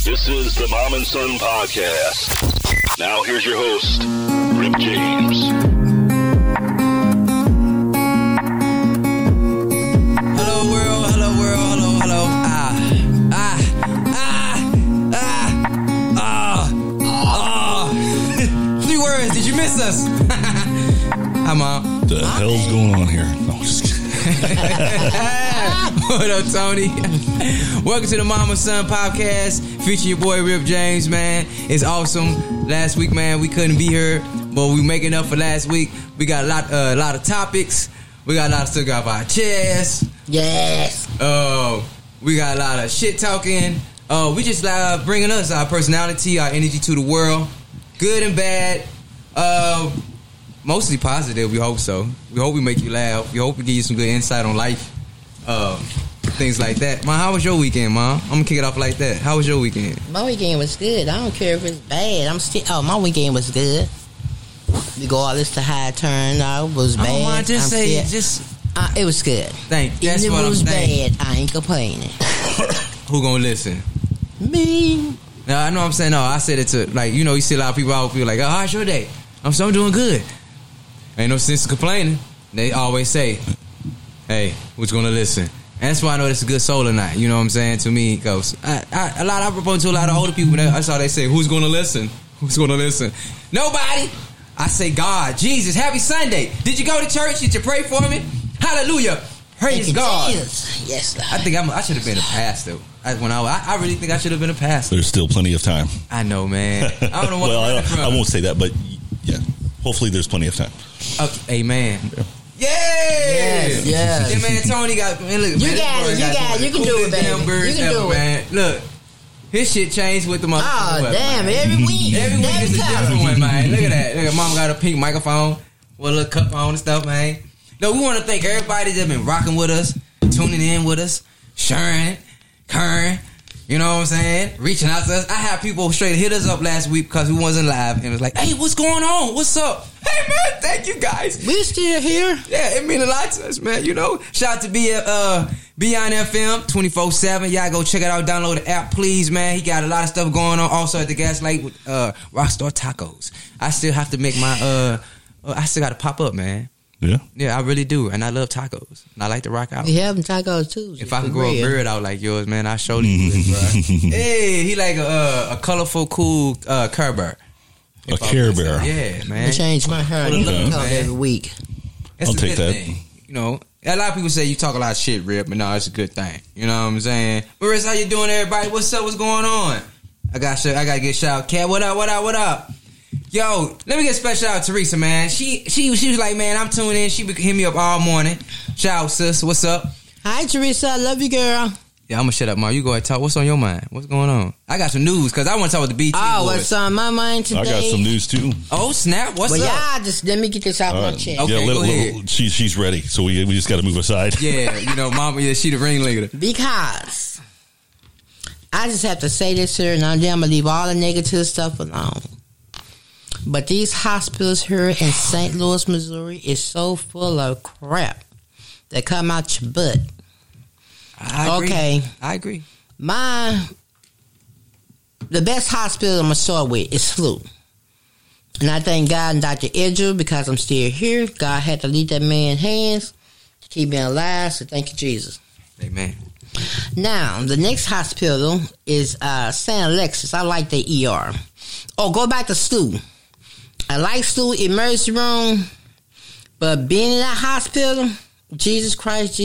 This is the Mom and Son Podcast. Now here's your host, Rip James. Hello world, hello world, hello, hello. Three words, did you miss us? Hi, Mom. What the hell's going on here? No, I'm just kidding. What up, Tony? Welcome to the Mom and Son Podcast, featuring your boy Rip James, man. It's awesome. Last week, man, we couldn't be here, but we making up for last week. We got a lot of topics. We got a lot of stuff off our chest. Yes. We got a lot of shit talking. We just bringing us our personality, our energy to the world, good and bad. Mostly positive. We hope so. We hope we make you laugh. We hope we give you some good insight on life. Things like that. Mom, how was your weekend, Mom? I'm gonna kick it off like that. How was your weekend? My weekend was good. I don't care if it's bad. My weekend was good. Regardless to how it turned out, it was bad. Oh, Mom, it was good. That's even what if it was I'm saying. bad, I ain't complaining. Who gonna listen? Me. No, I know what I'm saying. No, I said it to, like, you see a lot of people out feel like, oh, how's your day? I'm doing good. Ain't no sense in complaining. They always say, hey, who's gonna listen? And that's why I know it's a good soul or not. You know what I'm saying? To me, because I propose to a lot of older people. That's all they say. Who's gonna listen? Who's gonna listen? Nobody. I say God, Jesus, happy Sunday. Did you go to church? Did you pray for me? Hallelujah. Praise God. Jesus. Yes, Lord. I think I should have been a pastor. I really think I should have been a pastor. There's still plenty of time. I know, man. I don't know what. Well, I won't say that, but yeah, hopefully there's plenty of time. Okay, amen. Yeah. Yes. Yeah, man, Tony got. Man, look, You can do it, baby. You can do it. Man. Look, his shit changed with the motherfucker. Oh, damn. Every week. Every week is a different one, man. Look at that. Look at Mama got a pink microphone with a little cup on and stuff, man. No, we want to thank everybody that's been rocking with us, tuning in with us, sharing, curring. You know what I'm saying? Reaching out to us. I had people straight hit us up last week because we wasn't live and was like, hey, what's going on? What's up? Hey, man, thank you guys. We still here. Yeah, it mean a lot to us, man. Shout out to Beyond FM 24/7. Y'all go check it out. Download the app, please, man. He got a lot of stuff going on. Also at the Gaslight with Rockstar Tacos. I still have to make my I still got to pop up, man. Yeah, I really do, and I love tacos, and I like to rock out. We have them tacos too. If I could grow a beard out like yours, man, I surely would, bro. Hey, he like a colorful, cool Care Bear. A Care Bear. Yeah, man. I change my hair every week. It's I'll take that. Thing. A lot of people say you talk a lot of shit, Rip, but no, it's a good thing. You know what I'm saying? Marissa, how you doing, everybody? What's up? What's going on? I got to get shout. Cat, what up? Yo, let me get a special out to Teresa, man. She was like, man, I'm tuning in. She hit me up all morning. Shout out, sis. What's up? Hi, Teresa. I love you, girl. Yeah, I'm going to shut up, Mom. You go ahead and talk. What's on your mind? What's going on? I got some news because I want to talk with the BT boys. What's on my mind today? I got some news, too. Oh, snap. What's up? Yeah, just let me get this out my chest. Okay, go ahead. She's ready, so we just got to move aside. Yeah, Mama, she the ringleader. Because I just have to say this here, and I'm going to leave all the negative stuff alone. But these hospitals here in St. Louis, Missouri is so full of crap that come out your butt. I agree. The best hospital I'm going to start with is Flu. And I thank God and Dr. Edger because I'm still here. God had to lead that man's hands to keep me alive, so thank you, Jesus. Amen. Now, the next hospital is St. Alexis. I like the ER. Go back to SLU. I like SLU emergency room, but being in that hospital, Jesus Christ,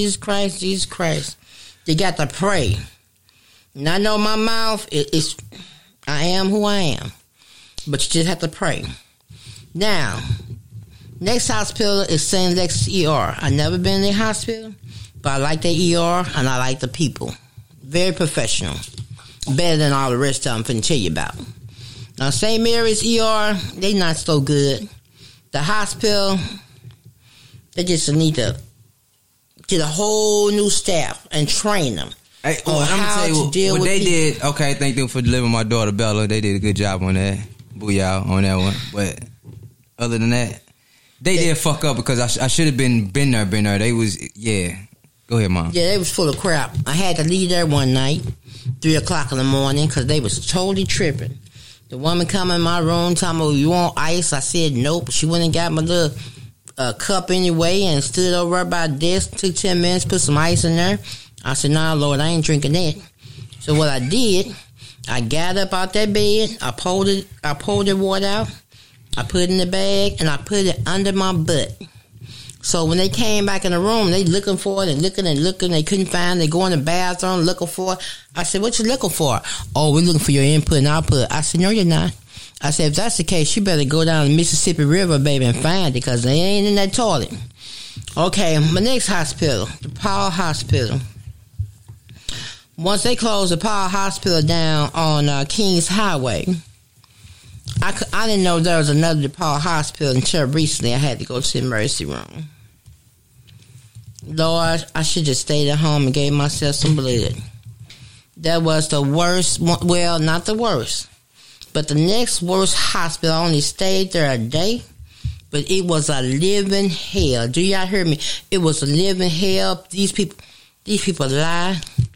they got to pray. And I know my mouth is, I am who I am, but you just have to pray. Now, next hospital is St. Alexis ER. I've never been in a hospital, but I like the ER and I like the people. Very professional. Better than all the rest of them I'm finna tell you about. Now, St. Mary's ER, they not so good. The hospital, they just need to get a whole new staff and train them. Hey, I'm gonna tell you what they people. did. Okay, thank them for delivering my daughter Bella. They did a good job on that. Booyah on that one. But other than that, they did fuck up because I should have been there. They was, yeah. Go ahead, Mom. Yeah, they was full of crap. I had to leave there one night 3 o'clock in the morning because they was totally tripping. The woman come in my room, telling me, you want ice? I said, nope. She went and got my little cup anyway and stood over by the desk, took 10 minutes, put some ice in there. I said, nah, Lord, I ain't drinking that. So what I did, I got up out that bed, I pulled the water out, I put it in the bag, and I put it under my butt. So when they came back in the room, they looking for it and looking, they couldn't find it. They go in the bathroom looking for it. I said, what you looking for? Oh, we're looking for your input and output. I said, no, you're not. I said, if that's the case, you better go down the Mississippi River, baby, and find it because they ain't in that toilet. Okay, my next hospital, the Powell Hospital. Once they closed the Powell Hospital down on Kings Highway, I didn't know there was another Powell Hospital until recently. I had to go to the emergency room. Lord, I should just stayed at home and gave myself some blood. That was the worst, well, not the worst, but the next worst hospital. I only stayed there a day, but it was a living hell. Do y'all hear me? It was a living hell. These people lie,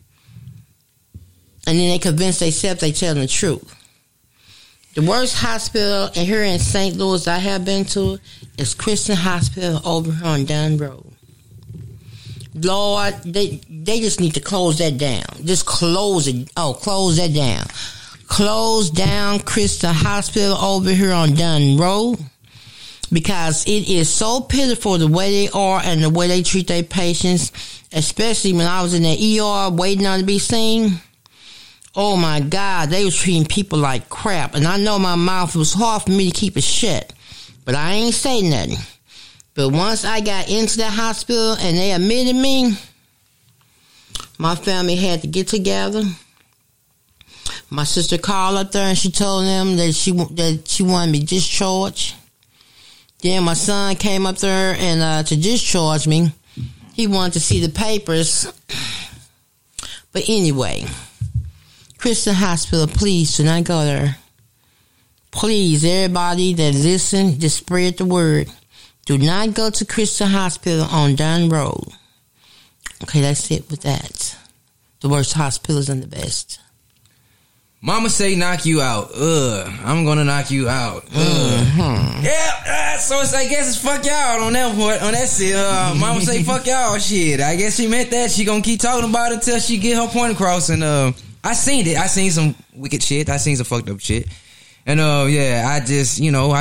and then they convince themselves they telling the truth. The worst hospital here in St. Louis I have been to is Christian Hospital over here on Dunn Road. Lord, they just need to close that down. Just close it. Oh, close that down. Close down Christian Hospital over here on Dunn Road because it is so pitiful the way they are and the way they treat their patients, especially when I was in the ER waiting on to be seen. Oh my God, they was treating people like crap. And I know my mouth was hard for me to keep it shut. But I ain't say nothing. But once I got into the hospital and they admitted me, my family had to get together. My sister called up there and she told them that she wanted me discharged. Then my son came up there and to discharge me. He wanted to see the papers. But anyway, Christian Hospital, please do not go there. Please, everybody that listen, just spread the word. Do not go to Christian Hospital on Dunn Road. Okay, that's it with that. The worst hospitals and the best. Mama say knock you out. I'm gonna knock you out. Yeah, so it's, I guess it's fuck y'all on that point. On that shit. Mama say fuck y'all shit. I guess she meant that. She gonna keep talking about it till she get her point across. And I seen it. I seen some wicked shit. I seen some fucked up shit. And yeah, I just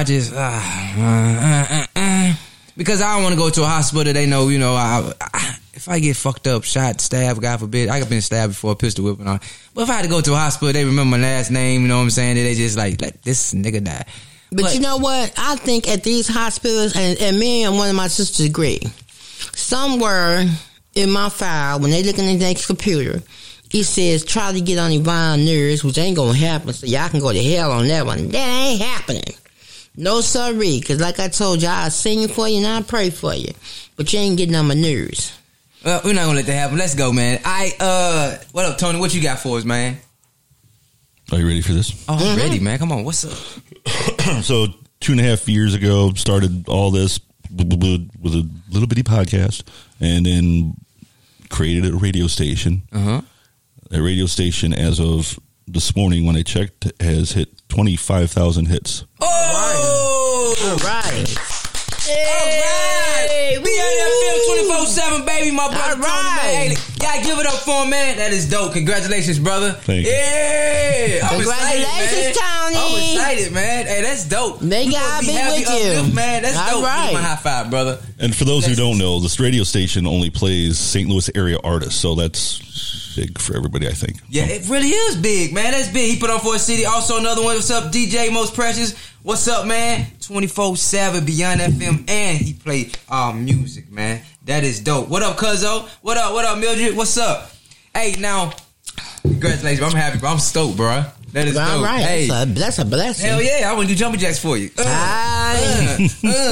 because I don't want to go to a hospital. They know, if I get fucked up, shot, stabbed, God forbid, I have been stabbed before, a pistol whipping on. But if I had to go to a hospital, they remember my last name. You know what I'm saying? They just like, let this nigga die. But you know what? I think at these hospitals, and me and one of my sisters agree, somewhere in my file, when they looking at their computer, it says try to get on Yvonne nerves, which ain't gonna happen. So y'all can go to hell on that one. That ain't happening. No sorry, because like I told you, I'll sing for you and I'll pray for you. But you ain't getting on my nerves. Well, we're not gonna let that happen. Let's go, man. What up, Tony? What you got for us, man? Are you ready for this? Oh, I'm ready, man. Come on, what's up? So 2.5 years ago, started all this with a little bitty podcast, and then created a radio station. That radio station, as of this morning when I checked, has hit 25,000 hits. Oh! All right. Hey! BNFM 24/7, baby, my brother. All right. Tony, gotta give it up for him, man. That is dope. Congratulations, brother. Thank you. Yeah! Congratulations, Tony. I'm excited, man. Hey, that's dope. May God be with you. Man, that's all dope. right. Give me my high five, brother. And for those who don't know, this radio station only plays St. Louis area artists, so that's big for everybody, I think. Yeah, it really is big, man. That's big. He put on for a city. Also, another one. What's up, DJ Most Precious? What's up, man? 24/7 Beyond FM, and he played music, man. That is dope. What up, Cuzzo? What up, Mildred? What's up? Hey, now, congratulations. I'm happy, bro. I'm stoked, bro. That is all dope. right. Hey. That's a blessing. Hell yeah, I want to do jumping jacks for you. Hey,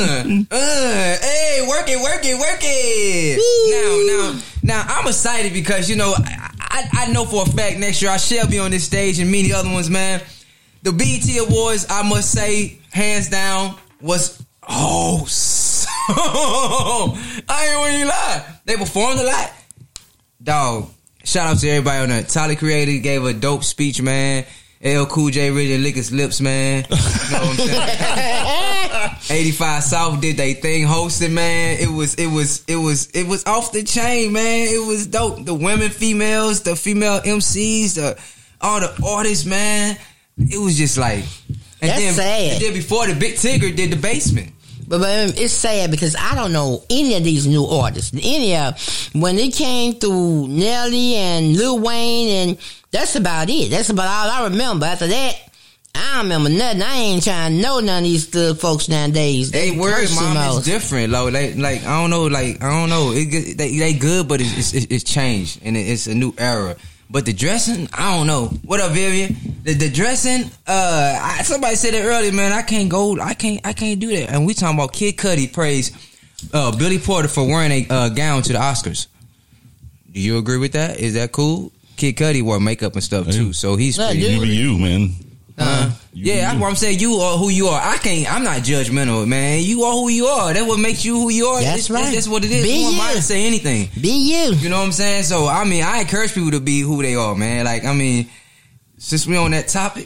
work it. Now, I'm excited because, I know for a fact next year I shall be on this stage and many other ones, man. The BET Awards, I must say, hands down, was I ain't gonna lie. They performed a lot. Dog, shout out to everybody on that. Tyler Creator gave a dope speech, man. LL Cool J really lick his lips, man. You know what I'm saying? 85 South did they thing, hosted, man. It was off the chain, man. It was dope. The women, females, the female MCs, all the artists, man. It was just like, That's sad. And then before the Big Tigger did the Basement. But it's sad because I don't know any of these new artists. When it came through Nelly and Lil Wayne, and that's about it. That's about all I remember. After that, I don't remember nothing. I ain't trying to know none of these little folks nowadays. They word mom is different, though. I don't know. They good, but it's changed and it's a new era. But the dressing, I don't know. What up, Vivian? The dressing, somebody said it earlier, man. I can't do that. And we talking about Kid Cudi praised Billy Porter for wearing a gown to the Oscars. Do you agree with that? Is that cool? Kid Cudi wore makeup and stuff too, so he's pretty. You be you, man. That's what I'm saying. You are who you are. I'm not judgmental, man. You are who you are. That's what makes you who you are. That's right. That's what it is. Be Who am I you. to say anything? Be you. You know what I'm saying? So I encourage people to be who they are, man. Since we on that topic,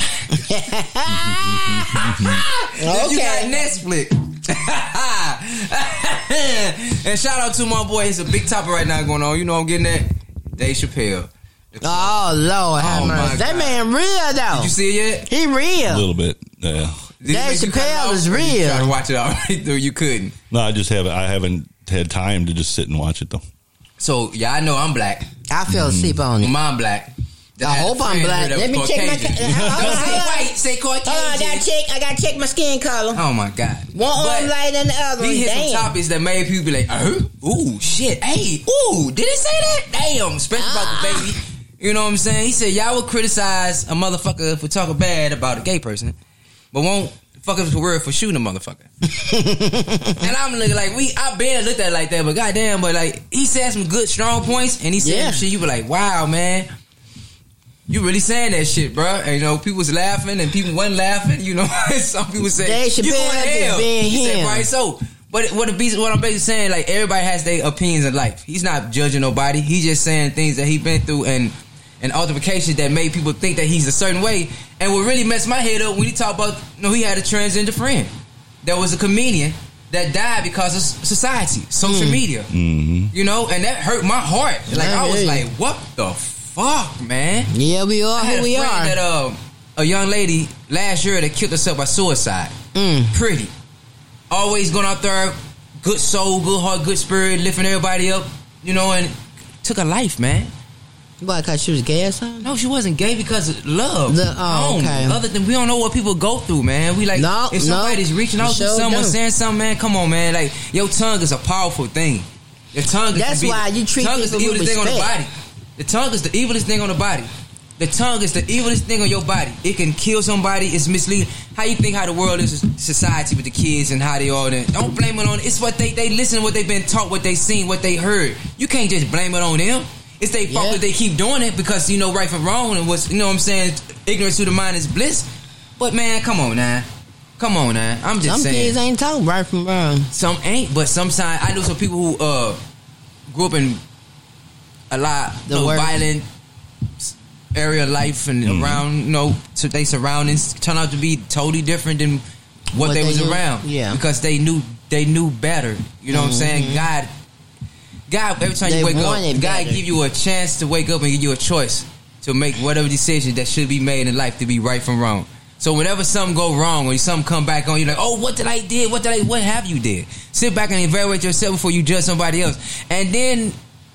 you got Netflix. And shout out to my boy. It's a big topic right now going on. You know I'm getting that. Dave Chappelle. Oh, Lord have mercy. That man real, though. Did you see it yet? He real. A little bit, yeah. Dave Chappelle is real. Try to watch it all right through. You couldn't. No, I haven't had time to just sit and watch it though. So I know I'm black. I fell asleep on it. I'm black. I hope I'm black. Let me check my. Say Caucasian. Hold on, I gotta check my skin color. Oh my God. One arm lighter than the other. He hit some topics that made people be like, ooh, shit, hey, ooh, did he say that? Damn, especially about the baby. You know what I'm saying? He said, y'all would criticize a motherfucker for talking bad about a gay person, but won't fuck up the word for shooting a motherfucker. And I'm looking like, I barely looked at it like that, but goddamn, he said some good, strong points, and he said some shit, you be like, wow, man. You really saying that shit, bro. And, people was laughing and people wasn't laughing. Some people say, Dave you going to hell. He said, right, so. But what I'm basically saying, everybody has their opinions in life. He's not judging nobody. He's just saying things that he been through and altercations that made people think that he's a certain way. And what really messed my head up when he talked about, he had a transgender friend that was a comedian that died because of society, social media. Mm-hmm. And that hurt my heart. I was like, what the fuck, man? Yeah, we are who we are. That, a young lady last year that killed herself by suicide. Pretty. Always going out there, good soul, good heart, good spirit, lifting everybody up, and took her life, man. Why, because she was gay or something? No, she wasn't gay because of love. Okay. Other than, we don't know what people go through, man. We if somebody's reaching out to someone, saying something, man, come on, man. Your tongue is a powerful thing. Your tongue is That's why you treat people with the evilest thing on the respect. body. The tongue is the evilest thing on the body. The tongue is the evilest thing on your body. It can kill somebody. It's misleading. How you think how the world is, society with the kids and how they all that? Don't blame it on. It's what they listen to, what they've been taught, what they seen, what they heard. You can't just blame it on them. It's their fault that they keep doing it because right from wrong and what's what I'm saying. Ignorance to the mind is bliss. But man, come on now. I'm just saying. Some kids ain't talking right from wrong. Some ain't, but sometimes I know some people who grew up in a lot violent area of life and around, so they surroundings turn out to be totally different than what they was around. Yeah, because they knew better. You know what I'm saying? God, every time you wake up, God give you a chance to wake up and give you a choice to make whatever decision that should be made in life to be right from wrong. So whenever something go wrong or something come back on, you're like, oh, what have you did? Sit back and evaluate yourself before you judge somebody else. And then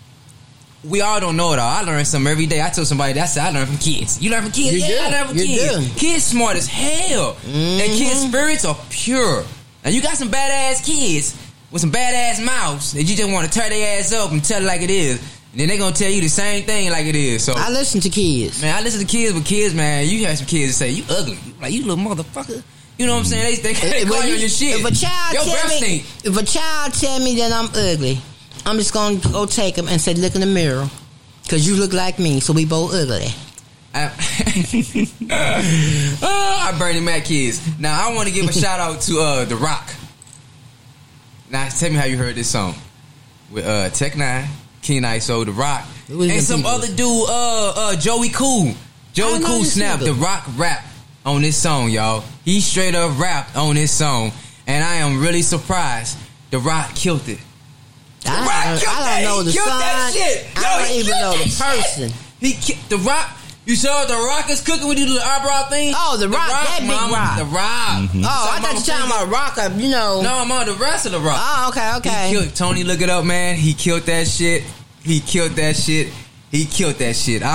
we all don't know it all. I learn something every day. I told somebody that I learn from kids. You learn from kids? I learn from kids. Kids smart as hell. And kids' spirits are pure. And you got some badass kids with some badass mouths that you just want to tear their ass up and tell it like it is. And then they gonna tell you the same thing like it is. So I listen to kids. Man, I listen to kids, but kids, man, you have some kids that say, you ugly. Like, you little motherfucker. You know what I'm saying? They call you on your shit. If a child tell me that I'm ugly, I'm just gonna go take him and say, look in the mirror, because you look like me, so we both ugly. I Bernie Mac kids. Now I want to give a shout out to The Rock. Now tell me how you heard this song with Tech 9, King ISO, The Rock. And some other dude, Joey Cool. Joey Cool snapped the Rock rap on this song, y'all. He straight up rapped on this song. And I am really surprised. The Rock killed it. I don't know the song. I don't even know the person. The Rock. You saw The Rock is cooking when you do the eyebrow thing? Oh, The Rock, that big Rock. The Rock. Mm-hmm. Oh, I thought you were talking about Rock, you know. No, I'm on the rest of The Rock. Oh, okay. He killed, Tony, look it up, man. He killed that shit. He killed that shit. He killed the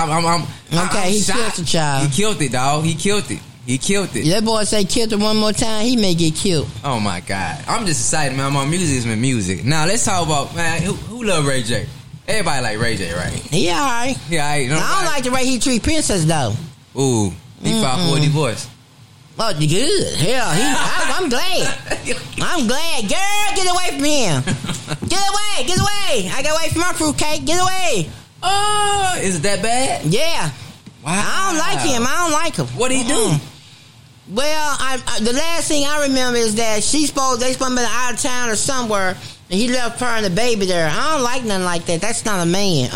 child. He killed it, dog. He killed it. That boy say killed it one more time, he may get killed. Oh, my God. I'm just excited, man. My music is my music. Now, let's talk about, man, who love Ray J? Everybody like Ray J, right? He all right. Yeah, I don't like the way he treat Princess, though. Ooh, he fought for a divorce. Oh, good. Hell, I'm glad. I'm glad. Girl, get away from him. Get away. I got away from my fruitcake. Get away. Oh, is it that bad? Yeah. Wow. I don't like him. What did he do? Well, the last thing I remember is that they supposed to be out of town or somewhere, and he left her and the baby there. I don't like nothing like that. That's not a man.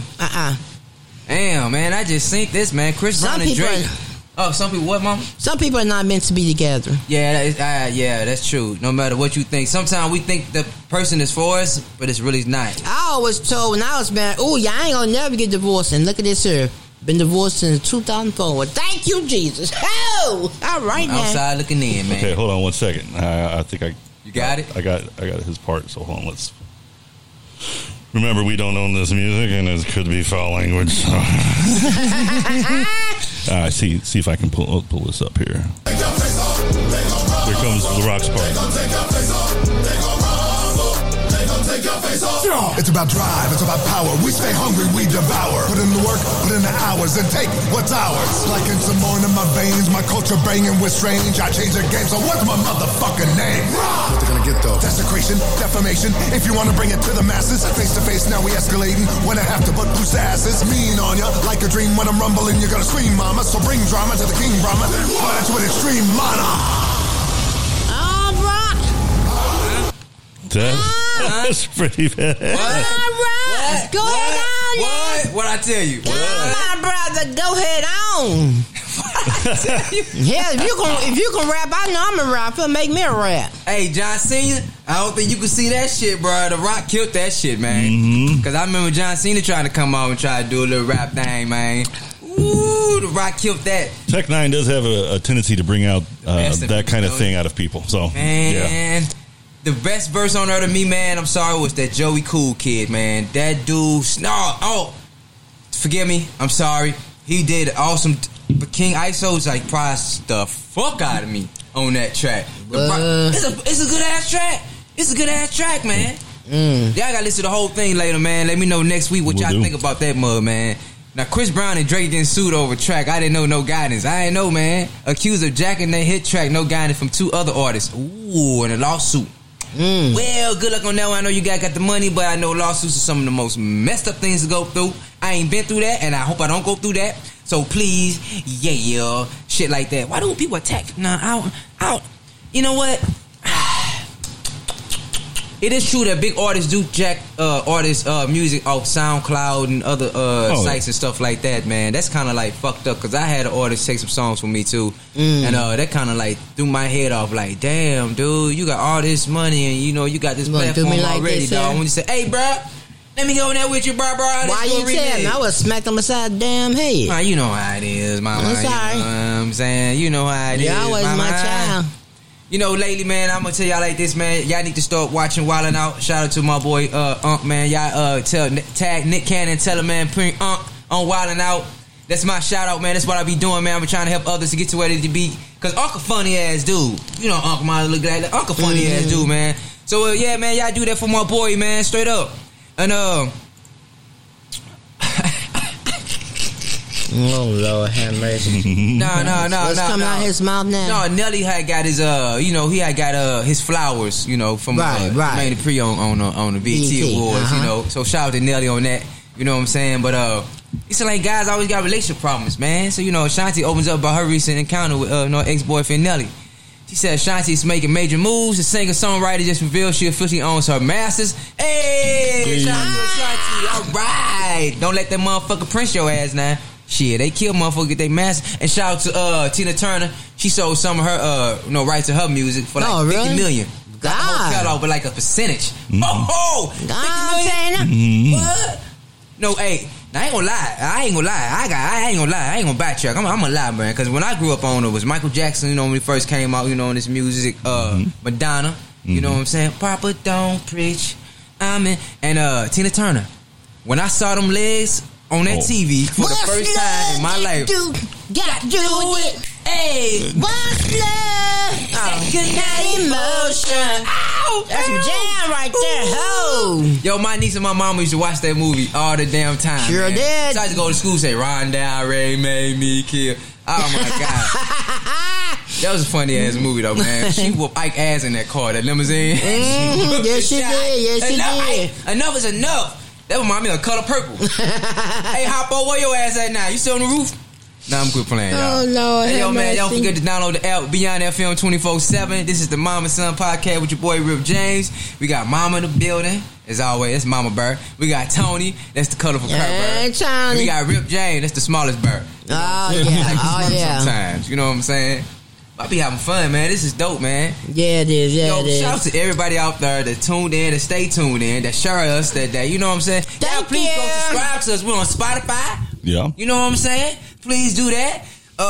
Damn, man, I just seen this, man. Chris Brown and Drake. Some people what, mama? Some people are not meant to be together. Yeah, that's true. No matter what you think. Sometimes we think the person is for us, but it's really not. I always told when I was married, I ain't gonna never get divorced. And look at this here. Been divorced since 2004. Well, thank you, Jesus. Oh, all right now. Outside looking in, man. Okay, hold on 1 second. I think You got it? I got his part, so hold on, let's... Remember, we don't own this music, and it could be foul language. So. See if I can pull this up here. Here comes the Rock's part. It's about drive, it's about power. We stay hungry, we devour. Put in the work, put in the hours, and take what's ours. Like in some more in my veins, my culture banging with strange. I change the game, so what's my motherfucking name? What they gonna get though? Desecration, defamation. If you wanna bring it to the masses, face to face, now we escalating. When I have to put loose asses, mean on ya. Like a dream when I'm rumbling, you're gonna scream, mama. So bring drama to the King Brahma. Punch with extreme mana. That's pretty bad. What? Go ahead on. What I tell you? My brother, go ahead on. Yeah, if you can rap, I know I'm a rapper. Make me a rap. Hey, John Cena, I don't think you can see that shit, bro. The Rock killed that shit, man. Because I remember John Cena trying to come out and try to do a little rap thing, man. Ooh, The Rock killed that. Tech 9 does have a tendency to bring out that kind of thing out of people. So, man. Yeah. The best verse on earth to me, man, I'm sorry, was that Joey Cool kid, man. That dude, forgive me, I'm sorry. He did awesome, but King ISO's like priced the fuck out of me on that track. It's a good ass track. It's a good ass track, man. Y'all gotta listen to the whole thing later, man. Let me know next week what y'all think about that mug, man. Now, Chris Brown and Drake didn't suit over track. I didn't know no guidance. I didn't know, man. Accused of jacking their hit track, no guidance from 2 other artists. Ooh, and a lawsuit. Well, good luck on that one. I know you guys got the money, but I know lawsuits are some of the most messed up things to go through. I ain't been through that, and I hope I don't go through that. So please, shit like that. Why do people attack? Nah, you know what? It is true that big artists do jack artists' music off SoundCloud and other sites and stuff like that, man. That's kind of like fucked up, because I had an artist take some songs from me too, and that kind of like threw my head off. Like, damn, dude, you got all this money and you know you got this platform already, dog. When you say, hey, bro, let me go in there with you, bro. Why you tell me? I would smack them beside the damn head. You know how it is, mama. I'm sorry. You know what I'm saying? You know how it is, y'all was my child. You know, lately, man, I'm gonna tell y'all like this, man. Y'all need to start watching Wildin' Out. Shout out to my boy Unc, man. Y'all tag Nick Cannon, tell him, man, bring Unc on Wildin' Out. That's my shout out, man. That's what I be doing, man. I'm trying to help others to get to where they need to be. Cause Unc a funny ass dude. You know, Unc might look like that. Unc a funny ass dude, man. So yeah, man, y'all do that for my boy, man. Straight up. And oh Lord, have mercy. No. What's coming out his mouth now? No, Nelly had got his he had got his flowers, you know, from Manny Pre on the BET Awards, you know. So shout out to Nelly on that, you know what I'm saying? But it's like guys always got relationship problems, man. So you know, Shanti opens up about her recent encounter with ex-boyfriend Nelly. She said Shanti's making major moves. The singer-songwriter just revealed she officially owns her masters. Hey, shout out to Shanti. All right. Don't let that motherfucker print your ass now. Shit, they kill motherfuckers, get their masters. And shout out to Tina Turner. She sold some of her rights to her music for like $50 million. Got the whole catalog, but like a percentage. Oh, $50 million? What? No, hey. Now, I ain't gonna lie. I ain't gonna backtrack. I'm gonna lie, man. Because when I grew up on it was Michael Jackson, when he first came out, in this music. Madonna, you know what I'm saying? Papa don't preach. And Tina Turner. When I saw them legs on that TV for the first time in my life. Got to do it. Hey, what's love? Second emotion. Ow, that's some jam right there. Ho. Yo, my niece and my mama used to watch that movie all the damn time. Sure man. did. So I used to go to school and say, Ronda Ray made me kill. Oh my God. That was a funny ass movie though, man. She whooped Ike ass in that car, that limousine. Yes, she did. Yes, she did. Enough is enough. That remind me of Color Purple. Hey, Hoppo, where your ass at now? You still on the roof? Nah, I'm quit playing, y'all. Oh, Lord. Hey, yo, man, don't forget to download the app Beyond FM 24/7. This is the Mama Son Podcast with your boy Rip James. We got Mama in the building. As always, that's Mama Bird. We got Tony. That's the colorful Kurt Bird. Tony. And we got Rip James. That's the smallest bird. Oh, yeah. Sometimes, you know what I'm saying? I be having fun, man. This is dope, man. Yeah, it is. Yeah, Yo, it is. shout out to everybody out there that tuned in, that stay tuned in, that share us, that you know what I'm saying? Thank please you. go subscribe to us. We're on Spotify. Yeah. You know what I'm saying? Please do that.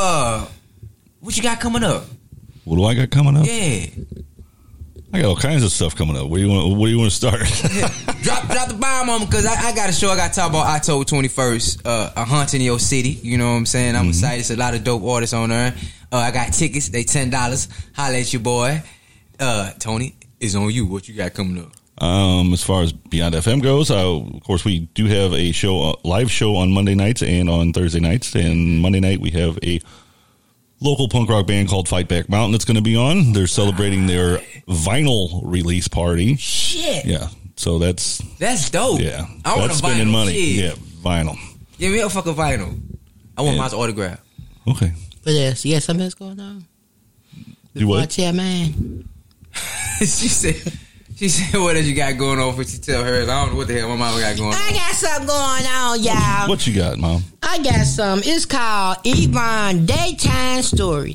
What you got coming up? What do I got coming up? Yeah. I got all kinds of stuff coming up. Where do you want to start? drop the bomb on me, because I got a show I got to talk about October 21st, a Hunt in Your City. You know what I'm saying? I'm excited. It's a lot of dope artists on there. I got tickets. They $10. Holla at your boy. Tony, it's on you. What you got coming up? As far as Beyond FM goes, of course, we do have a live show on Monday nights and on Thursday nights. And Monday night, we have a local punk rock band called Fight Back Mountain that's going to be on. They're celebrating their vinyl release party. Shit. Yeah. So that's dope. Yeah. I want that's a vinyl. spending money. Shit. Yeah, vinyl. Give me a fucking vinyl. I want my autograph. Okay. But yes, you got something else going on? Do what? Watch out, man. She said, what else you got going on for you to tell her? I don't know what the hell my mama got going on. I got something going on, y'all. What you got, Mom? I got some. It's called Yvonne Daytime Story.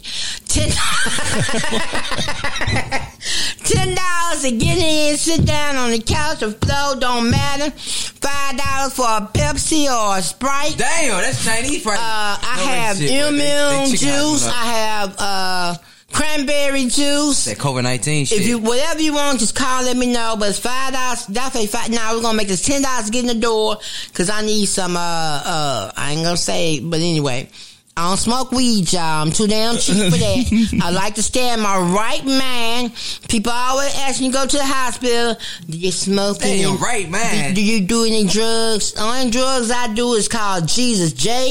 $10 to get in, sit down on the couch, the floor don't matter. $5 for a Pepsi or a Sprite. Damn, that's Chinese price. I have immune juice. I have cranberry juice. That COVID-19 shit. If you whatever you want, just call. Let me know. But it's $5. Definitely $5. Now we're gonna make this $10 to get in the door because I need some. I ain't gonna say, but anyway. I don't smoke weed, y'all. I'm too damn cheap for that. I like to stay in my right mind. People always ask me to go to the hospital. Do you smoke Stay in any? your right mind. Do you do any drugs? The only drugs I do is called Jesus.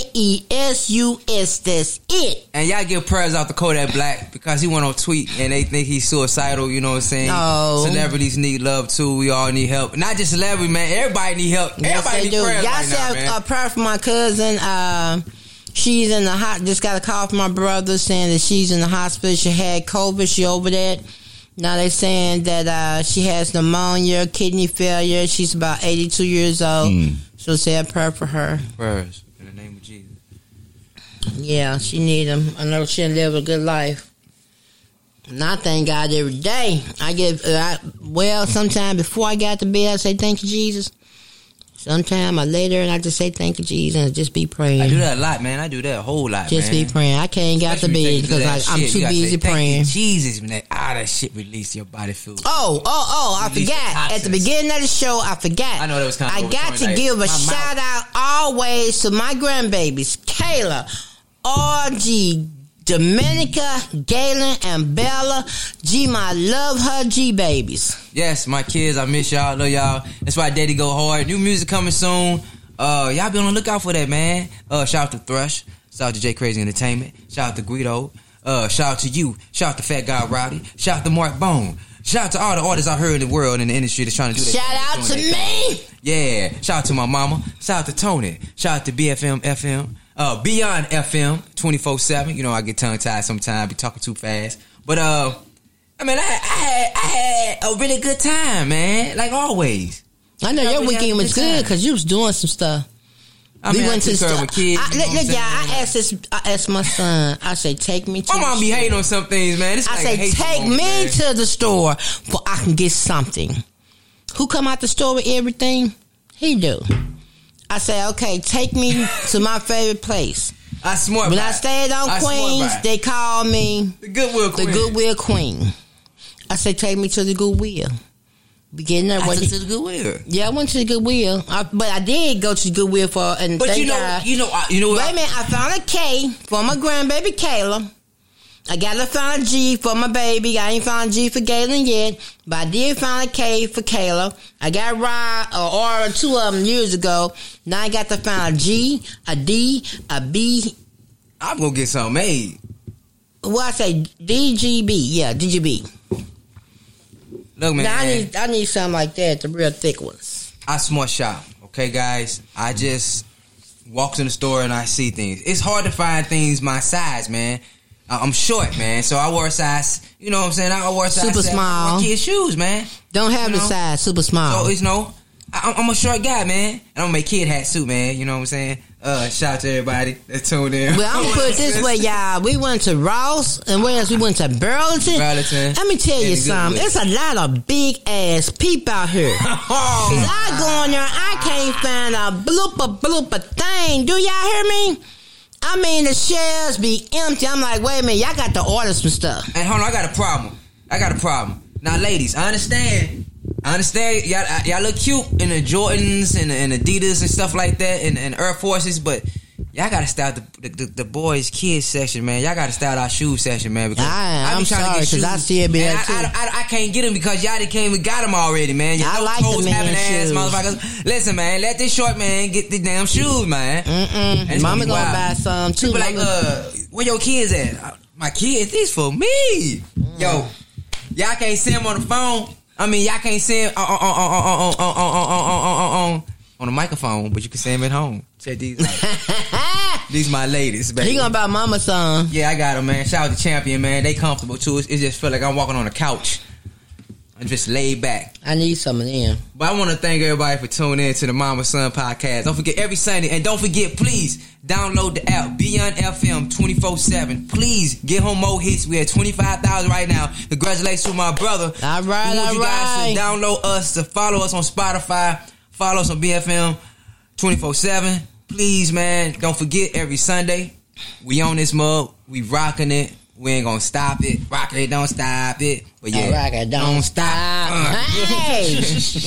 JESUS. That's it. And y'all give prayers out to Kodak Black because he went on tweet and they think he's suicidal. You know what I'm saying? No. Celebrities need love too. We all need help. Not just celebrities, man. Everybody need help. Everybody need prayers Y'all right now, said man. a prayer for my cousin. She's in the just got a call from my brother saying that she's in the hospital. She had COVID. She over that. Now they saying that she has pneumonia, kidney failure. She's about 82 years old. So say a prayer for her. Prayers in the name of Jesus. Yeah, she need them. I know she'll live a good life. And I thank God every day. Sometime before I got to bed, I say thank you, Jesus. Sometime I lay there and I just say thank you, Jesus, and just be praying. I do that a lot, man. I do that a whole lot, Just man. be praying. I can't get to bed because I'm too busy praying. Thank you, Jesus, man. That shit release your body fluid. Oh, I Release the forgot. toxins. At the beginning of the show, I forgot. I know that was kind of I got to give a shout out always to my grandbabies, Kayla, RG, Dominica, Galen, and Bella. I love her G babies. Yes, my kids, I miss y'all, love y'all. That's why Daddy go hard. New music coming soon. Y'all be on the lookout for that, man. Shout out to Thrush. Shout out to J Crazy Entertainment. Shout out to Guido. Shout out to you. Shout out to Fat Guy Rowdy. Shout out to Mark Bone. Shout out to all the artists I heard in the world in the industry that's trying to do that. Shout out to me. Yeah. Shout out to my mama. Shout out to Tony. Shout out to BFM FM. Beyond FM 24/7. You know I get tongue tied sometimes. Be talking too fast. But I mean, I had a really good time, man. Like always. I know your weekend was good because you was doing some stuff. We went to the store with kids. I asked my son. I say, take me to. My mom be hating on some things, man. I say, take me to the store for I can get something. Who come out the store with everything? He do. I say, okay, take me to my favorite place. I smart. When I stayed on Queens, they called me the Goodwill Queen. I say, take me to the Goodwill. Beginning there, I took to the Goodwill. Yeah, I went to the Goodwill, but I did go to the Goodwill for. And but you know. Wait a minute, I found a K for my grandbaby Kayla. I gotta find a G for my baby. I ain't found a G for Galen yet, but I did find a K for Kayla. I got or two of them years ago. Now I got to find a G, a D, a B. I'm gonna get something made. Well, I say DGB. Yeah, DGB. Look, man. Now I need something like that, the real thick ones. I smart shop, okay, guys. I just walk in the store and I see things. It's hard to find things my size, man. I'm short, man, so I wear a size. You know what I'm saying? I wear a size super small. I wear kids' shoes, man. Don't have the size super small. So I'm a short guy, man, and I'm gonna make kid hat too, man. You know what I'm saying? Shout out to everybody that tuned in. Well, I'm gonna put it this way, y'all. We went to Ross, and where else? We went to Burlington. Let me tell you something. It's a lot of big ass people out here. Cause I go in there, I can't find a blooper thing. Do y'all hear me? I mean, the shelves be empty. I'm like, wait a minute, y'all got to order some stuff. Hey, hold on, I got a problem. Now, ladies, I understand. Y'all look cute in the Jordans and Adidas and stuff like that and Air Forces, but y'all gotta start the boys' kids section, man. Y'all gotta start our shoe section, man. Because I'm sorry, because I see it be there too. I can't get them because y'all came and got them already, man. I like the man shoes. Motherfuckers. Listen, man, let this short man get the damn shoes, man. Mama gonna buy some too. People like, where your kids at? My kids, these for me. Yo, y'all can't see them on the phone. I mean, y'all can't see him on the microphone, but you can see him at home. Check these out. These my ladies, baby. He gonna buy mama some. Yeah, I got them, man. Shout out to Champion, man. They comfortable too. It just feel like I'm walking on a couch. I'm just laid back. I need some of them. But I want to thank everybody for tuning in to the Mama Son podcast. Don't forget every Sunday, and don't forget, please download the app Beyond FM 24/7. Please get home more hits. We at 25,000 right now. Congratulations to my brother. All right. You guys to download us, to follow us on Spotify, follow us on BFM 24/7. Please, man, don't forget every Sunday we on this mug. We rocking it. We ain't gonna stop it. Rock it, don't stop it. But yeah, rock it, don't stop. Hey.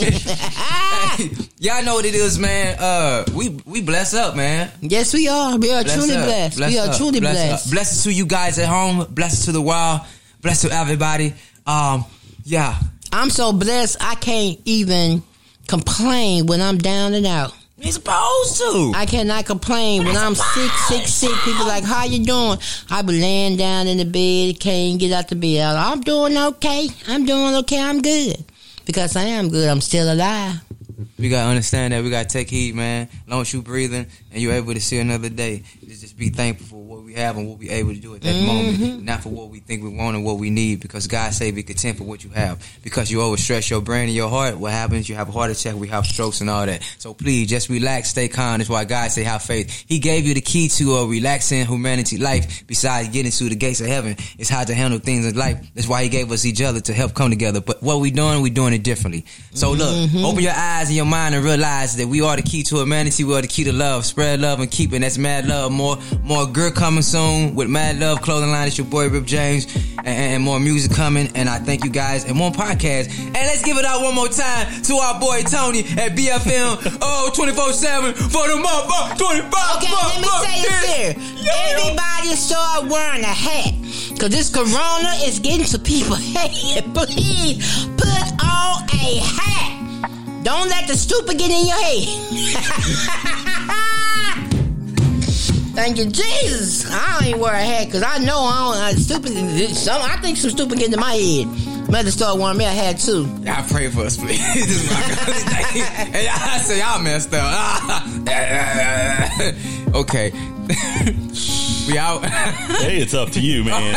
Y'all know what it is, man. We bless up, man. Yes, we are. We are truly blessed. We are truly blessed. Blessings to you guys at home. Blessings to the world. Blessings to everybody. Yeah. I'm so blessed. I can't even complain when I'm down and out. You're supposed to. I cannot complain when I'm sick. People like, how you doing? I be laying down in the bed, can't get out the bed. I'm doing okay. I'm good. Because I am good. I'm still alive. We got to understand that. We got to take heed, man. As long as you breathing and you're able to see another day, just be thankful for what we have and what we're able to do at that moment. Not for what we think we want and what we need. Because God say be content for what you have. Because you overstress your brain and your heart, what happens? You have a heart attack, we have strokes and all that. So please, just relax, stay calm. That's why God say have faith. He gave you the key to a relaxing humanity life. Besides getting to the gates of heaven, it's how to handle things in life. That's why he gave us each other to help come together. But what we're doing it differently. So look, open your eyes and your mind and realize that we are the key to humanity. We are the key to love. Spread love and keep it. That's Mad Love. More good coming soon with Mad Love clothing line. It's your boy Rip James, and more music coming. And I thank you guys, and more podcasts. And let's give it out one more time to our boy Tony at BFM 24/7 for the motherfucker 25. Okay, let me say this here. Everybody start wearing a hat, cause this corona is getting to people. Hey, please put on a hat. Don't let the stupid get in your head. Thank you, Jesus. I don't even wear a hat because I know I think some stupid get in my head. Better start wearing me a hat too. Y'all pray for us, please. And I say y'all messed up. Okay. We out. Hey, it's up to you, man.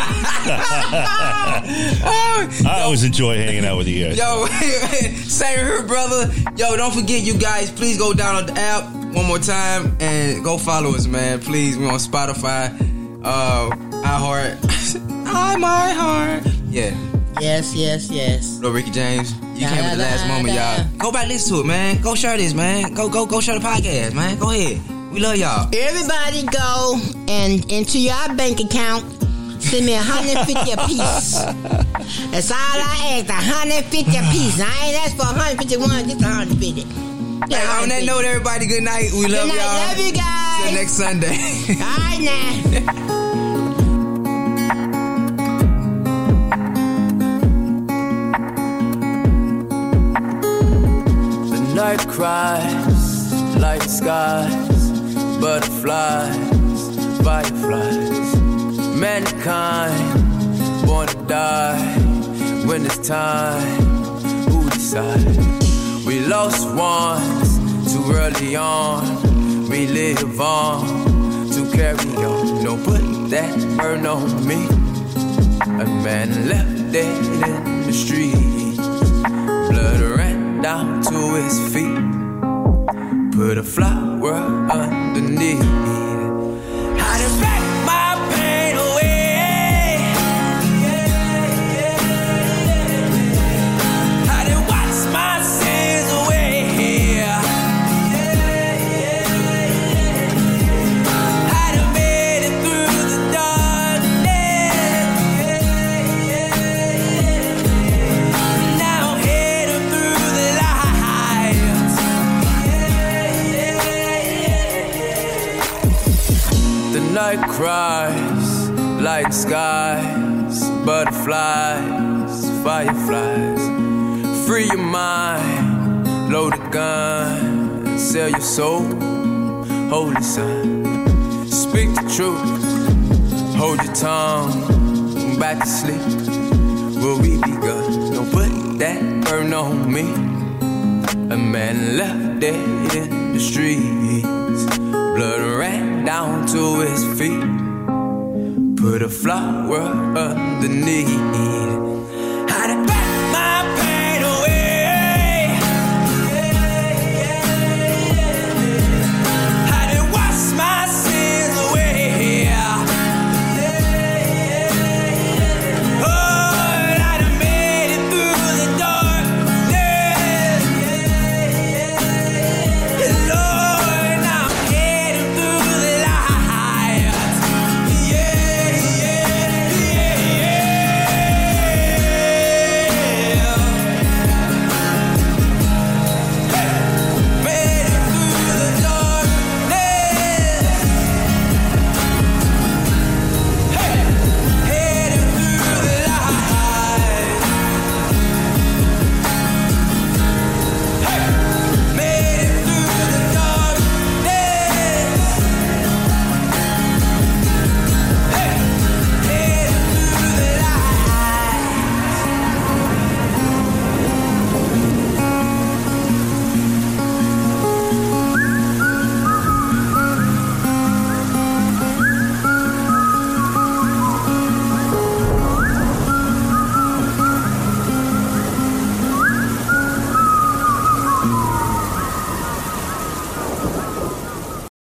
I always enjoy hanging out with you guys. Yo, same here, brother. Yo, don't forget, you guys, please go download the app one more time and go follow us, man. Please, we're on Spotify, iHeart. iHeart. Yeah. Yes. Little Ricky James. You came at the last moment, y'all. Go back and listen to it, man. Go share this, man. Go share the podcast, man. Go ahead. We love y'all. Everybody go and into your bank account. Send me $150 a piece. That's all I ask, $150 a piece. I ain't asked for 151, just 150. On that note, everybody, good night. We love y'all. Love you guys. Till next Sunday. All right, now. Night cries, light skies, butterflies, fireflies. Mankind wanna die when it's time. Who decides? We lost once too early on. We live on to carry on. Don't put that burn on me. A man left dead in the street. Blood ran down to his feet. Put a flower underneath. How to back my pain away. How to watch my sins away. How to made it through the darkness. Now headed through the lights. The night cries, light skies, butterflies, fireflies. Free your mind, load a gun, sell your soul, holy son. Speak the truth, hold your tongue, back to sleep. Will we be good? Don't put that burn on me. A man left dead in the streets. Blood ran down to his feet. Put a flower underneath.